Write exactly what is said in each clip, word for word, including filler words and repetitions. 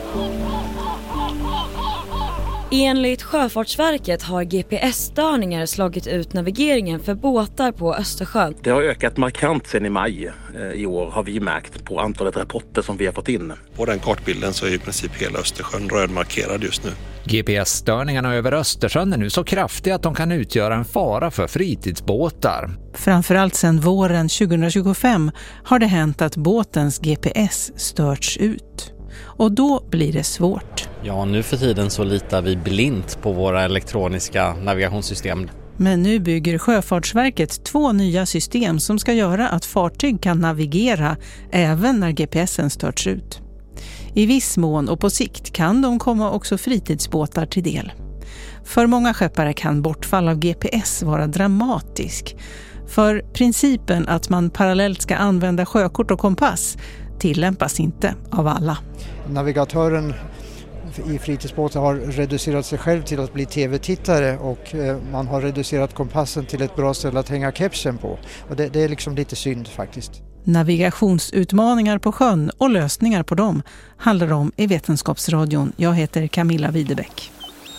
Enligt Sjöfartsverket har G P S-störningar slagit ut navigeringen för båtar på Östersjön. Det har ökat markant sedan i maj i år, har vi märkt på antalet rapporter som vi har fått in. På den kartbilden så är i princip hela Östersjön rödmarkerad just nu. G P S-störningarna över Östersjön är nu så kraftiga att de kan utgöra en fara för fritidsbåtar. Framförallt sedan våren tjugohundratjugofem har det hänt att båtens G P S störts ut. Och då blir det svårt. Ja, nu för tiden så litar vi blint på våra elektroniska navigationssystem. Men nu bygger Sjöfartsverket två nya system som ska göra att fartyg kan navigera även när G P S:en störts ut. I viss mån och på sikt kan de komma också fritidsbåtar till del. För många skeppare kan bortfall av G P S vara dramatisk. För principen att man parallellt ska använda sjökort och kompass tillämpas inte av alla. Navigatören i fritidsbåtar har reducerat sig själv till att bli tv-tittare och man har reducerat kompassen till ett bra ställe att hänga kepsen på. Och det, det är liksom lite synd faktiskt. Navigationsutmaningar på sjön och lösningar på dem handlar om i Vetenskapsradion. Jag heter Camilla Widebäck.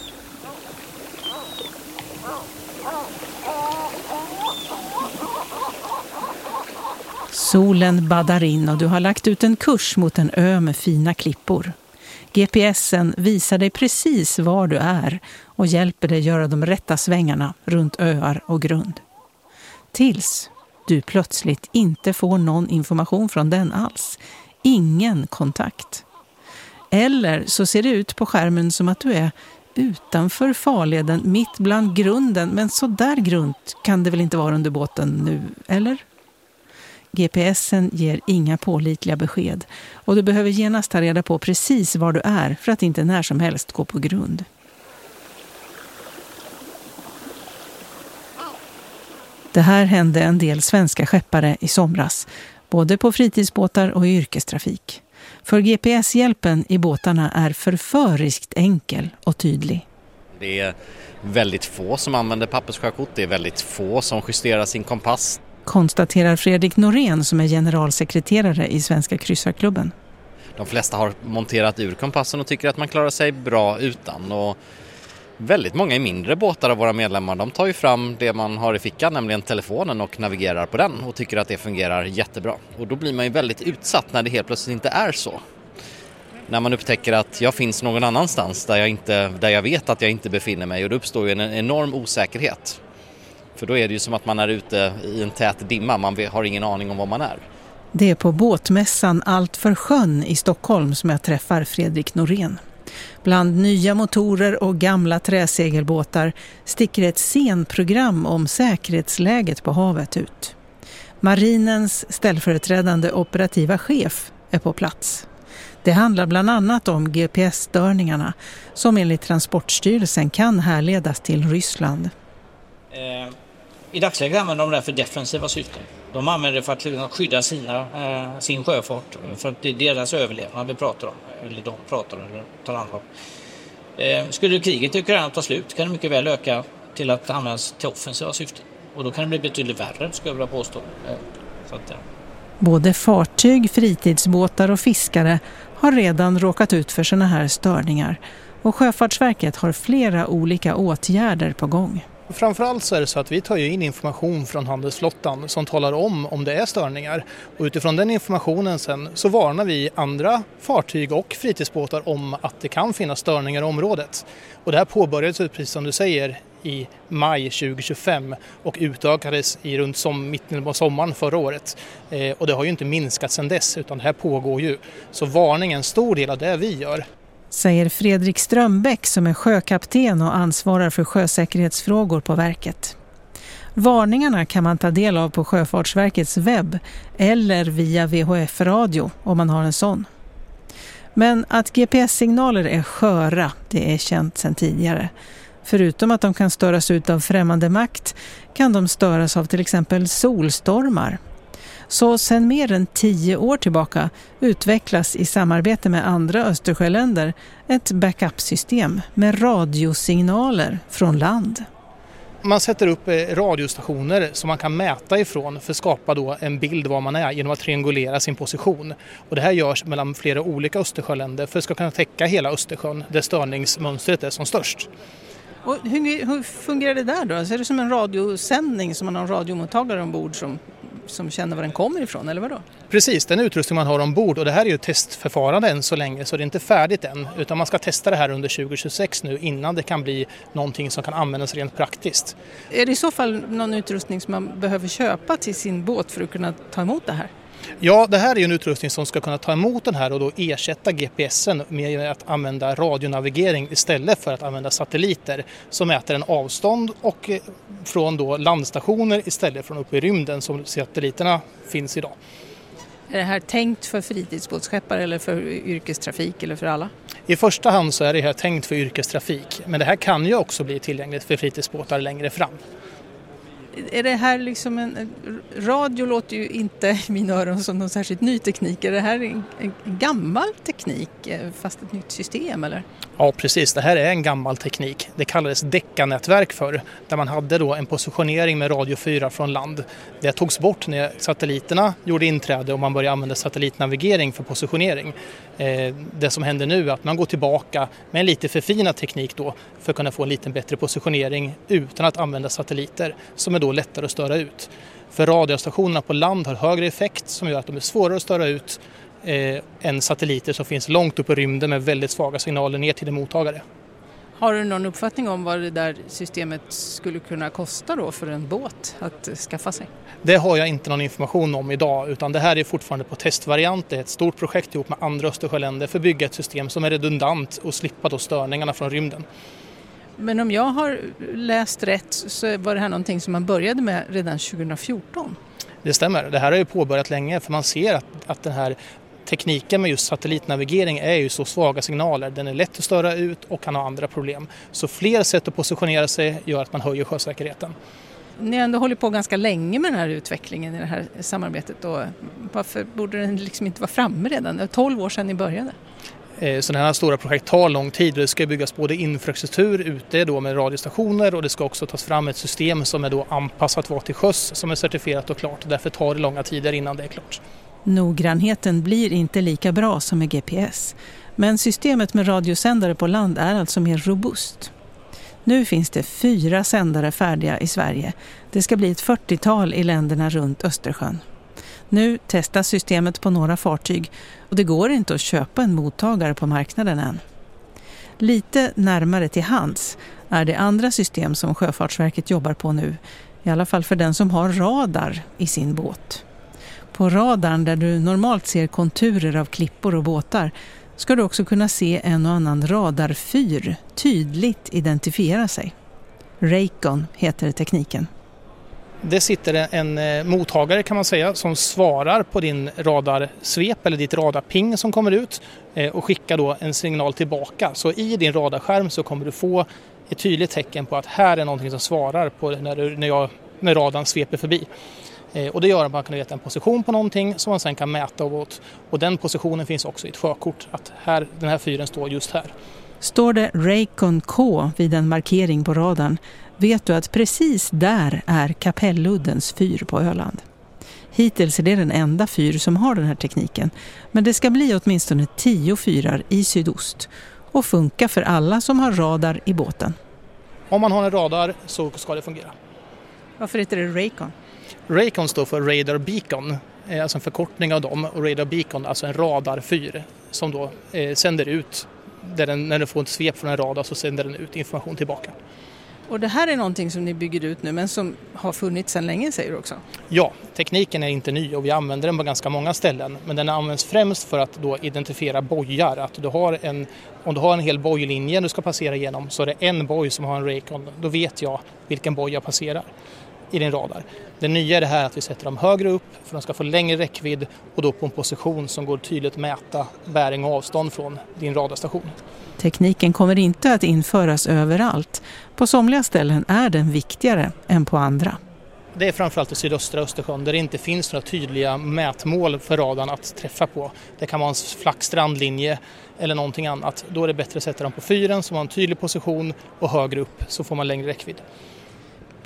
Solen baddar in och du har lagt ut en kurs mot en ö med fina klippor. G P S:en visar dig precis var du är och hjälper dig göra de rätta svängarna runt öar och grund. Tills du plötsligt inte får någon information från den alls. Ingen kontakt. Eller så ser det ut på skärmen som att du är utanför farleden, mitt bland grunden. Men så där grunt kan det väl inte vara under båten nu, eller? G P S:en ger inga pålitliga besked och du behöver genast ta reda på precis var du är för att inte när som helst gå på grund. Det här hände en del svenska skeppare i somras, både på fritidsbåtar och i yrkestrafik. För G P S-hjälpen i båtarna är förföriskt enkel och tydlig. Det är väldigt få som använder papperssjökort, det är väldigt få som justerar sin kompass. Konstaterar Fredrik Norén som är generalsekreterare i Svenska kryssarklubben. De flesta har monterat ur kompassen och tycker att man klarar sig bra utan. Och väldigt många i mindre båtar av våra medlemmar, de tar ju fram det man har i fickan, nämligen telefonen, och navigerar på den och tycker att det fungerar jättebra. Och då blir man ju väldigt utsatt när det helt plötsligt inte är så. När man upptäcker att jag finns någon annanstans där jag, inte, där jag vet att jag inte befinner mig, och då uppstår ju en enorm osäkerhet. För då är det ju som att man är ute i en tät dimma, man har ingen aning om var man är. Det är på båtmässan Allt för sjön i Stockholm som jag träffar Fredrik Norén. Bland nya motorer och gamla träsegelbåtar sticker ett scenprogram om säkerhetsläget på havet ut. Marinens ställföreträdande operativa chef är på plats. Det handlar bland annat om G P S-störningarna som enligt Transportstyrelsen kan härledas till Ryssland. Eh, I dagsläget använder de det för defensiva syften. De använder det för att skydda sina, eh, sin sjöfart, för att det är deras överlevnad vi pratar om, eller de pratar om, eller tar ansvar. Eh, skulle kriget i Ukraina ta slut kan det mycket väl öka till att användas till offensiva syften. Och då kan det bli betydligt värre, skulle jag vilja påstå. Eh, så att, ja. Både fartyg, fritidsbåtar och fiskare har redan råkat ut för såna här störningar. Och Sjöfartsverket har flera olika åtgärder på gång. Framförallt så är det så att vi tar ju in information från handelsflottan som talar om om det är störningar. Och utifrån den informationen sen så varnar vi andra fartyg och fritidsbåtar om att det kan finnas störningar i området. Och det här påbörjades, precis som du säger, i maj tjugohundratjugofem och utökades i runt som mitten av sommaren förra året. Eh, och det har ju inte minskat sedan dess, utan det här pågår ju. Så varningen är en stor del av det vi gör. Säger Fredrik Strömbäck som är sjökapten och ansvarar för sjösäkerhetsfrågor på verket. Varningarna kan man ta del av på Sjöfartsverkets webb eller via V H F-radio om man har en sån. Men att G P S-signaler är sköra, det är känt sedan tidigare. Förutom att de kan störas ut av främmande makt kan de störas av till exempel solstormar. Så sedan mer än tio år tillbaka utvecklas i samarbete med andra Östersjöländer ett backup-system med radiosignaler från land. Man sätter upp radiostationer som man kan mäta ifrån för att skapa då en bild var man är genom att triangulera sin position. Och det här görs mellan flera olika Östersjöländer för att ska kunna täcka hela Östersjön där störningsmönstret är som störst. Och hur, hur fungerar det där då? Alltså är det som en radiosändning som man har en radiomottagare ombord som, som känner var den kommer ifrån, eller vadå? Precis, den utrustning man har ombord, och det här är ju testförfarande än så länge så det är inte färdigt än, utan man ska testa det här under tjugo tjugosex nu innan det kan bli någonting som kan användas rent praktiskt. Är det i så fall någon utrustning som man behöver köpa till sin båt för att kunna ta emot det här? Ja, det här är ju en utrustning som ska kunna ta emot den här och då ersätta G P S'en med att använda radionavigering istället för att använda satelliter som mäter en avstånd och från då landstationer istället från uppe i rymden som satelliterna finns idag. Är det här tänkt för fritidsbåtsskeppare eller för yrkestrafik eller för alla? I första hand så är det här tänkt för yrkestrafik, men det här kan ju också bli tillgängligt för fritidsbåtar längre fram. Är det här liksom en... Radio låter ju inte i mina öron som någon särskilt ny teknik. Är det här en, en gammal teknik fast ett nytt system eller? Ja, precis. Det här är en gammal teknik. Det kallades Decca-nätverk för, där man hade då en positionering med radio fyra från land. Det togs bort när satelliterna gjorde inträde och man började använda satellitnavigering för positionering. Eh, det som händer nu är att man går tillbaka med en lite förfinad teknik då för att kunna få en lite bättre positionering utan att använda satelliter som är då lättare att störa ut. För radiostationerna på land har högre effekt som gör att de är svårare att störa ut eh, än satelliter som finns långt upp i rymden med väldigt svaga signaler ner till en mottagare. Har du någon uppfattning om vad det där systemet skulle kunna kosta då för en båt att skaffa sig? Det har jag inte någon information om idag, utan det här är fortfarande på testvariant. Det är ett stort projekt ihop med andra Östersjöländer för att bygga ett system som är redundant och slippa då störningarna från rymden. Men om jag har läst rätt så var det här någonting som man började med redan tjugo fjorton. Det stämmer. Det här har ju påbörjat länge för man ser att, att den här tekniken med just satellitnavigering är ju så svaga signaler. Den är lätt att störa ut och kan ha andra problem. Så fler sätt att positionera sig gör att man höjer sjösäkerheten. Ni har ändå hållit på ganska länge med den här utvecklingen i det här samarbetet. Och varför borde den liksom inte vara framme redan? Det är tolv år sedan ni började. Sådana här stora projekt tar lång tid och det ska byggas både infrastruktur ute då med radiostationer och det ska också tas fram ett system som är då anpassat var till sjöss som är certifierat och klart. Därför tar det långa tider innan det är klart. Noggrannheten blir inte lika bra som med G P S. Men systemet med radiosändare på land är alltså mer robust. Nu finns det fyra sändare färdiga i Sverige. Det ska bli ett fyrtiotal i länderna runt Östersjön. Nu testas systemet på några fartyg och det går inte att köpa en mottagare på marknaden än. Lite närmare till hands är det andra system som Sjöfartsverket jobbar på nu, i alla fall för den som har radar i sin båt. På radarn där du normalt ser konturer av klippor och båtar ska du också kunna se en och annan radarfyr tydligt identifiera sig. Raycon heter tekniken. Det sitter en mottagare kan man säga som svarar på din radarsvep eller ditt radarping som kommer ut och skickar då en signal tillbaka. Så i din radarskärm så kommer du få ett tydligt tecken på att här är någonting som svarar på när, du, när, jag, när radarn sveper förbi. Och det gör att man kan veta en position på någonting som man sen kan mäta åt. Och den positionen finns också i ett sjökort att här, den här fyren står just här. Står det Raycon K vid en markering på radarn vet du att precis där är Kapelluddens fyr på Öland. Hittills är det den enda fyr som har den här tekniken, men det ska bli åtminstone tio fyrar i sydost och funka för alla som har radar i båten. Om man har en radar så ska det fungera. Varför heter det Raycon? Raycon står för Radar Beacon, alltså en förkortning av dem, och Radar Beacon alltså en radarfyr som då eh, sänder ut, där den, när den får ett svep från en radar så sänder den ut information tillbaka. Och det här är någonting som ni bygger ut nu men som har funnits sedan länge, säger du också? Ja, tekniken är inte ny och vi använder den på ganska många ställen, men den används främst för att då identifiera bojar. Att du har en, om du har en hel bojlinje du ska passera igenom så är det en boj som har en Raycon, då vet jag vilken boj jag passerar i din radar. Det nya är det här att vi sätter dem högre upp för att de ska få längre räckvidd och då på en position som går tydligt att mäta bäring och avstånd från din radarstation. Tekniken kommer inte att införas överallt. På somliga ställen är den viktigare än på andra. Det är framförallt i sydöstra Östersjön där det inte finns några tydliga mätmål för radarn att träffa på. Det kan vara en flack strandlinje eller någonting annat. Då är det bättre att sätta dem på fyren som har en tydlig position och högre upp så får man längre räckvidd.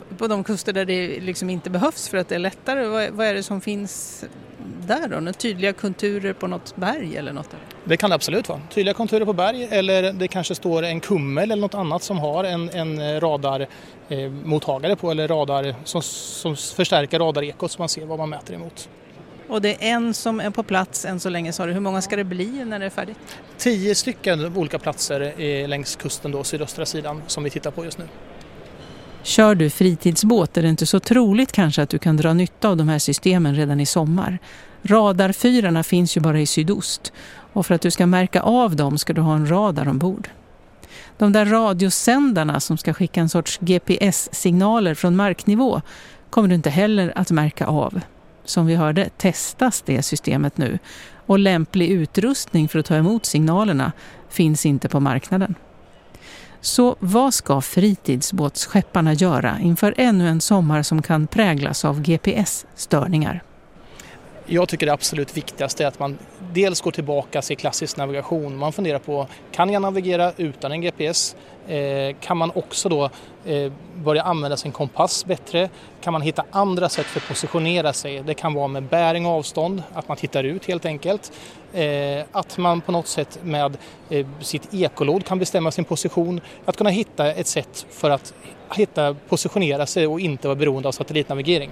på de kuster där det liksom inte behövs för att det är lättare. Vad, vad är det som finns där då? Några tydliga konturer på något berg eller något? Det kan det absolut vara. Tydliga konturer på berg, eller det kanske står en kummel eller något annat som har en, en radarmottagare på, eller radar som, som förstärker radarekot så man ser vad man mäter emot. Och det är en som är på plats än så länge, sa du. Hur många ska det bli när det är färdigt? Tio stycken olika platser är längs kusten då, sydöstra sidan, som vi tittar på just nu. Kör du fritidsbåt är det inte så troligt kanske att du kan dra nytta av de här systemen redan i sommar. Radarfyrarna finns ju bara i sydost, och för att du ska märka av dem ska du ha en radar ombord. De där radiosändarna som ska skicka en sorts G P S-signaler från marknivå kommer du inte heller att märka av. Som vi hörde testas det systemet nu, och lämplig utrustning för att ta emot signalerna finns inte på marknaden. Så vad ska fritidsbåtsskepparna göra inför ännu en sommar som kan präglas av G P S-störningar? Jag tycker det absolut viktigaste är att man dels går tillbaka till klassisk navigation. Man funderar på, kan jag navigera utan en G P S? Eh, kan man också då eh, börja använda sin kompass bättre? Kan man hitta andra sätt för att positionera sig? Det kan vara med bäring och avstånd, att man tittar ut helt enkelt. Eh, att man på något sätt med eh, sitt ekolod kan bestämma sin position. Att kunna hitta ett sätt för att hitta, positionera sig och inte vara beroende av satellitnavigering.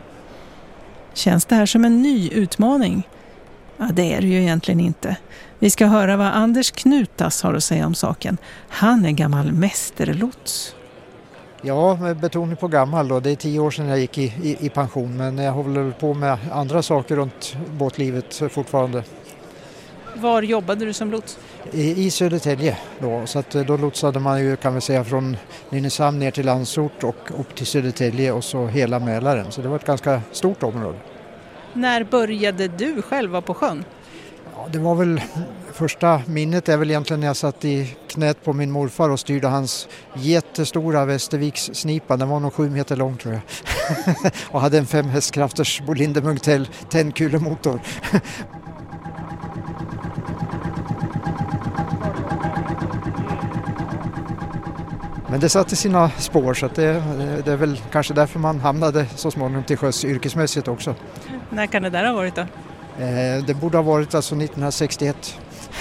Känns det här som en ny utmaning? Ja, det är det ju egentligen inte. Vi ska höra vad Anders Knutas har att säga om saken. Han är gammal mästerlots. Ja, med betoning på gammal då. Det är tio år sedan jag gick i, i, i pension, men jag håller på med andra saker runt båtlivet fortfarande. Var jobbade du som lots? I, i Södertälje då, så att då lotsade man ju, kan vi säga, från Nynäshamn ner till Landsort och upp till Södertälje och så hela Mälaren. Så det var ett ganska stort område. När började du själv vara på sjön? Ja, det var väl, första minnet är väl egentligen när jag satt i knät på min morfar och styrde hans jättestora Västerviks snipa. Den var nog sju meter lång tror jag. Och hade en fem hästkrafters Bolinder Munktell tändkulemotor. Men det satte sina spår, så att det, det är väl kanske därför man hamnade så småningom till sjöss yrkesmässigt också. När kan det där ha varit då? Eh, det borde ha varit alltså nittonhundrasextioett.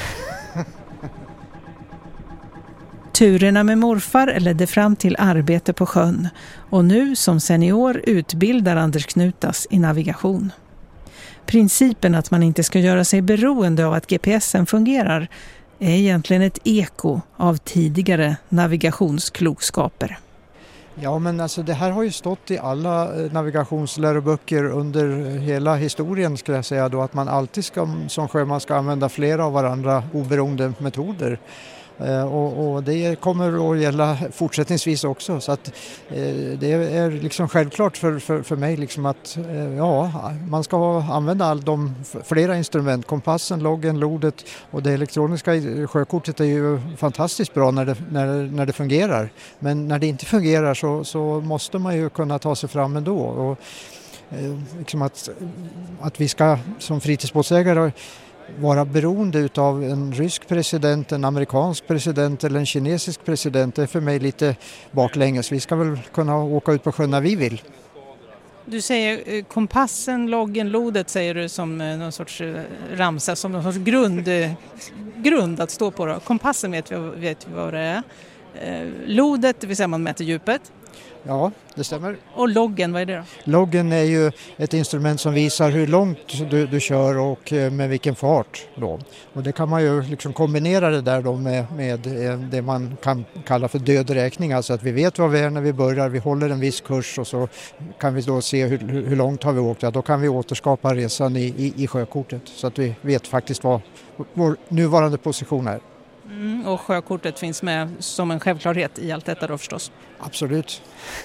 Turerna med morfar ledde fram till arbete på sjön, och nu som senior utbildar Anders Knutas i navigation. Principen att man inte ska göra sig beroende av att G P S:en fungerar är egentligen ett eko av tidigare navigationsklokskaper. Ja, men alltså det här har ju stått i alla navigationsläroböcker under hela historien, skulle jag säga då, att man alltid ska, som sjöman ska använda flera av varandra oberoende metoder. Och, och det kommer att gälla fortsättningsvis också, så att eh, det är liksom självklart för, för, för mig liksom att eh, ja, man ska använda all de flera instrument, kompassen, loggen, lodet, och det elektroniska sjökortet är ju fantastiskt bra när det, när, när det fungerar, men när det inte fungerar så, så måste man ju kunna ta sig fram ändå. Och eh, liksom att, att vi ska som fritidsbåtsägare vara beroende av en rysk president, en amerikansk president eller en kinesisk president, det är för mig lite baklänges. Vi ska väl kunna åka ut på sjön när vi vill. Du säger kompassen, loggen, lodet säger du som någon sorts ramsa, som någon sorts grund, grund att stå på då. Kompassen vet vi, vet vi vad det är. Lodet, det vill säga man mäter djupet. Ja, det stämmer. Och loggen, vad är det då? Loggen är ju ett instrument som visar hur långt du, du kör och med vilken fart då. Och det kan man ju liksom kombinera det där då med, med det man kan kalla för dödräkning. Alltså att vi vet vad vi är när vi börjar, vi håller en viss kurs och så kan vi då se hur, hur långt har vi åkt. Ja, då kan vi återskapa resan i, i, i sjökortet så att vi vet faktiskt vad vår nuvarande position är. Mm, och sjökortet finns med som en självklarhet i allt detta då förstås. Absolut.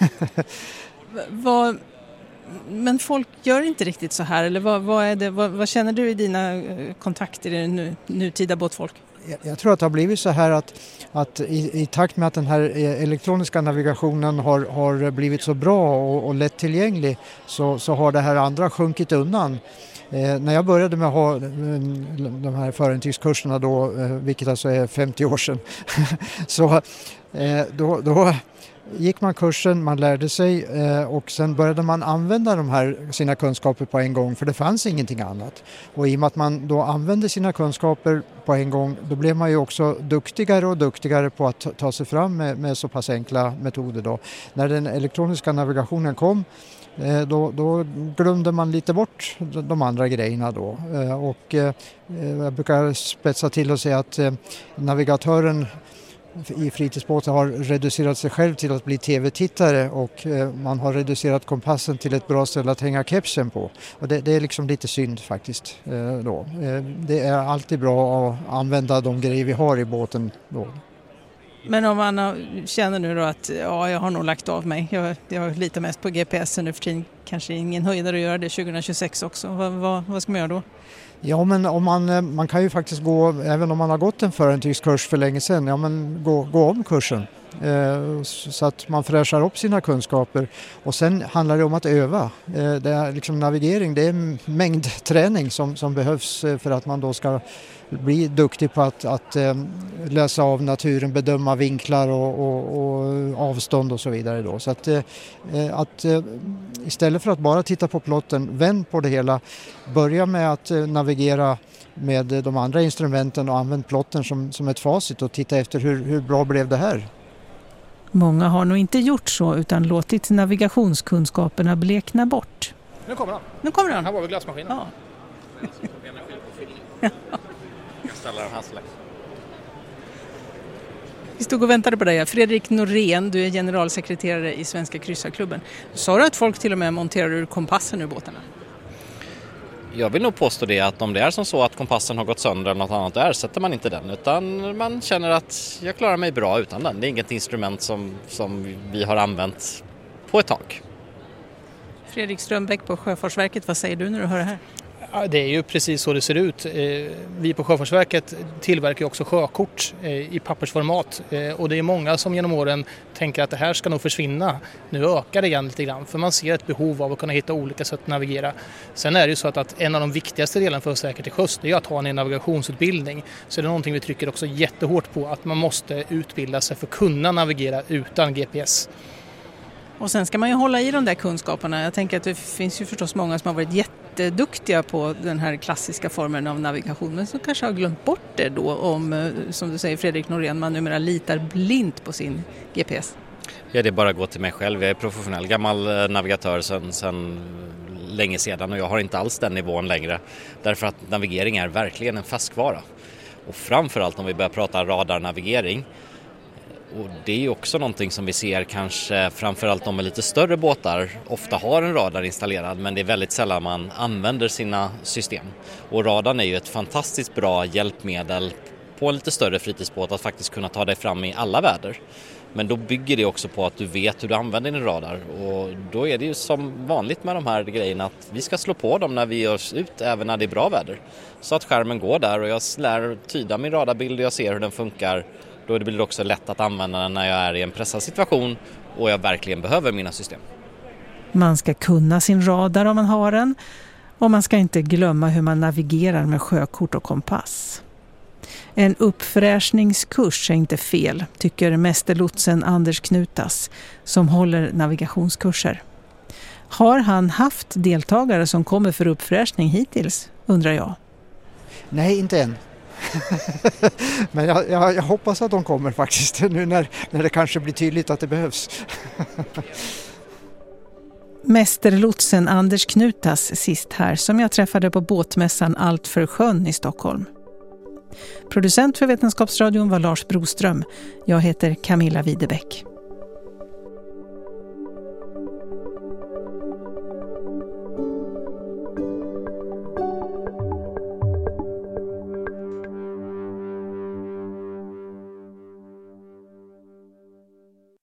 vad, men folk gör inte riktigt så här, eller vad, vad, är det, vad, vad känner du i dina kontakter i nu, nutida båtfolk? Jag, jag tror att det har blivit så här att, att i, i takt med att den här elektroniska navigationen har, har blivit så bra och, och lättillgänglig så, så har det här andra sjunkit undan. Eh, när jag började med att ha eh, de här förintygskurserna då, eh, vilket alltså är femtio år sedan, så eh, då, då gick man kursen, man lärde sig eh, och sen började man använda de här sina kunskaper på en gång, för det fanns ingenting annat. Och i och med att man då använde sina kunskaper på en gång, då blev man ju också duktigare och duktigare på att ta, ta sig fram med, med så pass enkla metoder då. När den elektroniska navigationen kom, eh, då, då glömde man lite bort de andra grejerna då. Eh, och eh, jag brukar spetsa till och säga att eh, navigatören i fritidsbåtar har reducerat sig själv till att bli tv-tittare, och eh, man har reducerat kompassen till ett bra ställe att hänga kepsen på. Och det, det är liksom lite synd faktiskt. Eh, då. Eh, det är alltid bra att använda de grejer vi har i båten då. Men om man känner nu då att ja, jag har nog lagt av mig, jag, jag litar mest på G P S nu för tiden, kanske ingen höjdare att göra det tjugohundratjugosex också, vad, vad, vad ska man göra då? Ja, men om man, man kan ju faktiskt gå, även om man har gått en förarintygskurs för länge sedan, ja men gå, gå om kursen. Eh, så att man fräschar upp sina kunskaper, och sen handlar det om att öva. Eh, det är liksom navigering, det är en mängd träning som, som behövs för att man då ska bli duktig på att, att eh, läsa av naturen, bedöma vinklar och, och, och avstånd och så vidare då. Så att, eh, att eh, istället för att bara titta på plotten, vänd på det hela, börja med att eh, navigera med de andra instrumenten och använd plotten som, som ett facit och titta efter hur, hur bra blev det här. Många har nog inte gjort så utan låtit navigationskunskaperna blekna bort. Nu kommer han. Nu kommer han. Här var vi glassmaskinen. Ja. Vi stod och väntade på dig. Fredrik Norén, du är generalsekreterare i Svenska kryssarklubben. Sa du att folk till och med monterar ur kompassen ur båtarna? Jag vill nog påstå det, att om det är som så att kompassen har gått sönder eller något annat, där sätter man inte den, utan man känner att jag klarar mig bra utan den. Det är inget instrument som, som vi har använt på ett tag. Fredrik Strömbäck på Sjöfartsverket, vad säger du när du hör det här? Ja, det är ju precis så det ser ut. Vi på Sjöfartsverket tillverkar också sjökort i pappersformat, och det är många som genom åren tänker att det här ska nog försvinna. Nu ökar det igen lite grann, för man ser ett behov av att kunna hitta olika sätt att navigera. Sen är det ju så att, att en av de viktigaste delarna för säkerhet till sjöss är att ha en navigationsutbildning. Så det är någonting vi trycker också jättehårt på, att man måste utbilda sig för att kunna navigera utan G P S. Och sen ska man ju hålla i de där kunskaperna. Jag tänker att det finns ju förstås många som har varit jätteduktiga på den här klassiska formen av navigation, men som kanske har glömt bort det då, om, som du säger Fredrik Norén, man numera litar blint på sin G P S. Ja, det är bara att gå till mig själv. Jag är professionell gammal navigatör sedan, sedan länge sedan, och jag har inte alls den nivån längre. Därför att navigering är verkligen en färskvara. Och framförallt om vi börjar prata radarnavigering. Och det är ju också någonting som vi ser kanske framförallt de med lite större båtar ofta har en radar installerad, men det är väldigt sällan man använder sina system. Och radarn är ju ett fantastiskt bra hjälpmedel på en lite större fritidsbåt att faktiskt kunna ta dig fram i alla väder. Men då bygger det också på att du vet hur du använder din radar, och då är det ju som vanligt med de här grejerna att vi ska slå på dem när vi gör oss ut, även när det är bra väder. Så att skärmen går där och jag lär tyda min radarbild och jag ser hur den funkar. Då blir det också lätt att använda den när jag är i en pressad situation och jag verkligen behöver mina system. Man ska kunna sin radar om man har den, och man ska inte glömma hur man navigerar med sjökort och kompass. En uppfräschningskurs är inte fel, tycker mästerlotsen Anders Knutas som håller navigationskurser. Har han haft deltagare som kommer för uppfräschning hittills, undrar jag? Nej, inte än. Men jag, jag, jag hoppas att de kommer faktiskt nu när, när det kanske blir tydligt att det behövs. Mästerlotsen Anders Knutas sist här, som jag träffade på båtmässan Allt för sjön i Stockholm. Producent för Vetenskapsradion var Lars Broström. Jag heter Camilla Widebäck.